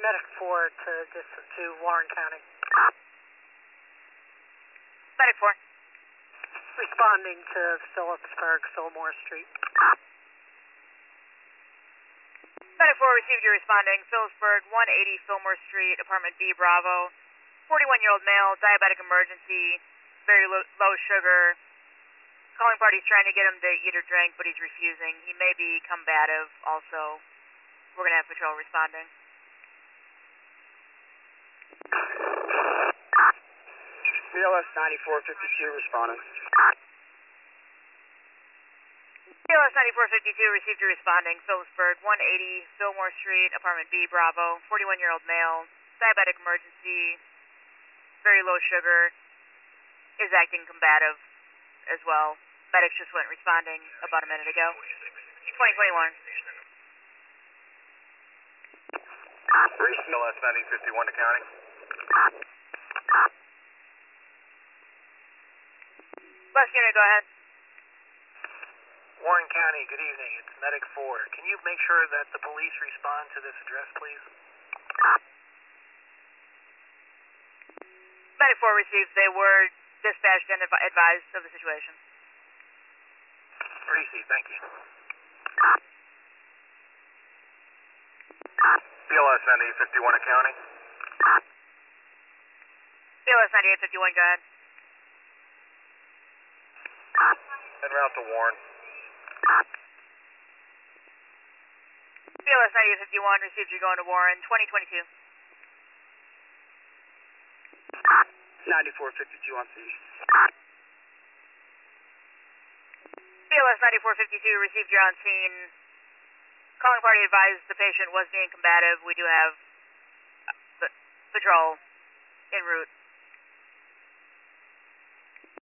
Medic 4 to Warren County. Medic 4. Responding to Phillipsburg, Fillmore Street. Medic 4 received your responding. Phillipsburg, 180 Fillmore Street, apartment B, Bravo. 41-year-old male, diabetic emergency, very low sugar. Calling party's trying to get him to eat or drink, but he's refusing. He may be combative also. We're going to have patrol responding. BLS 9452 responding. BLS 9452 received your responding. Phillipsburg, 180 Fillmore Street, apartment B, Bravo. 41-year-old male, diabetic emergency, very low sugar, is acting combative as well. Medics just went responding about a minute ago. 2021. BLS 9051 to county. Bus unit, go ahead. Warren County, good evening. It's Medic 4. Can you make sure that the police respond to this address, please? Medic 4 received. They were dispatched and advised of the situation. Received, thank you. BLS 9851 to county. BLS 9851, go ahead. En route to Warren. BLS 9851 received. You're going to Warren, 2022. 9452 on scene. BLS 9452 received. You're on scene. Calling party advised the patient was being combative. We do have patrol en route.